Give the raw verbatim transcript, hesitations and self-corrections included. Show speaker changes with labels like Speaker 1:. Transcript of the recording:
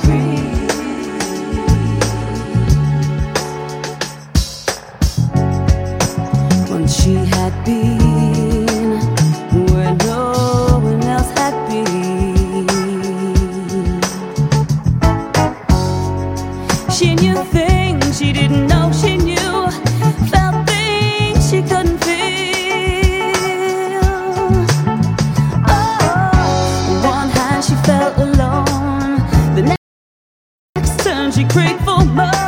Speaker 1: She had been where no one else had been. She knew things she didn't know she knew, felt things she couldn't feel. Oh, on one hand she felt alone, the next turn she craved for more.